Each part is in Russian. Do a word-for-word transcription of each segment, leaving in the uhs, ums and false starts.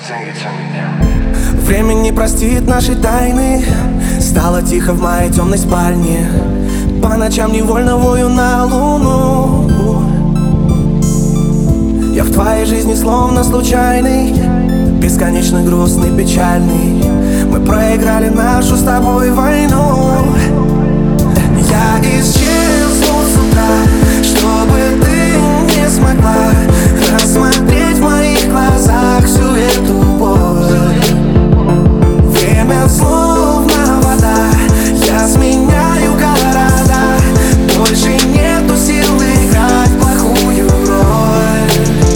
Время не простит наши тайны. Стало тихо в моей темной спальне. По ночам невольно вою на луну. Я в твоей жизни словно случайный, бесконечно грустный, печальный. Мы проиграли нашу с тобой войну. Я исчезну с утра, чтобы ты не смогла рассмотреть в моих глазах всю эту боль. Время словно вода, я сменяю города. Больше нету сил играть плохую роль.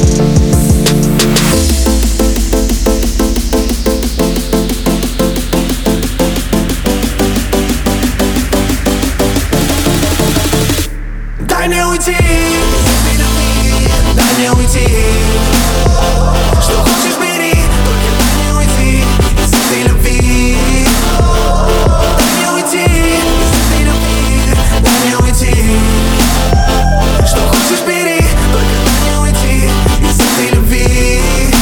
Дай мне уйти, дай мне уйти. Что хочешь бери, только дай мне уйти из этой любви. Дай мне уйти из этой любви, дай мне уйти. Что хочешь бери, только дай мне уйти из этой любви.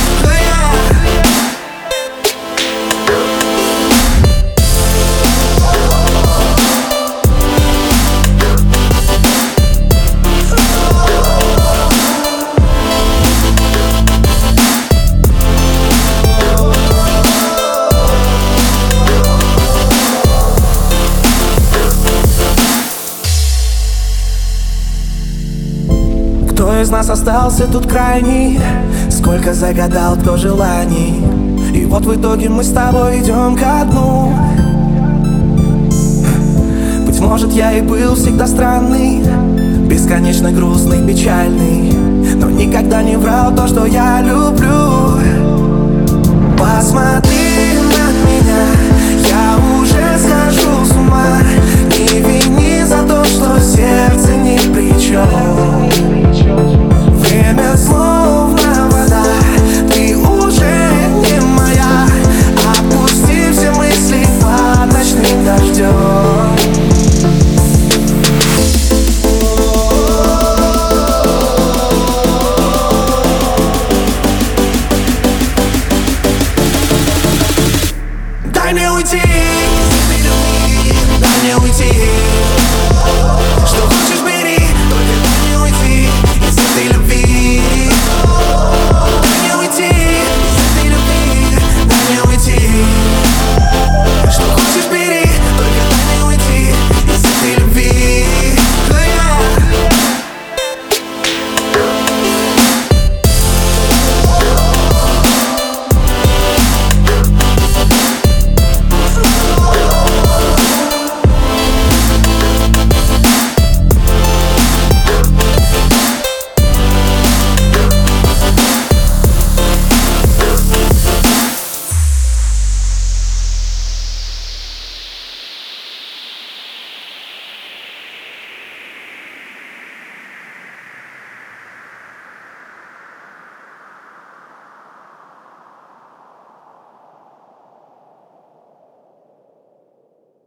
Кто из нас остался тут крайний? Сколько загадал кто желаний? И вот в итоге мы с тобой идем ко дну. Быть может, я и был всегда странный, бесконечно грустный, печальный, но никогда не врал то, что я люблю.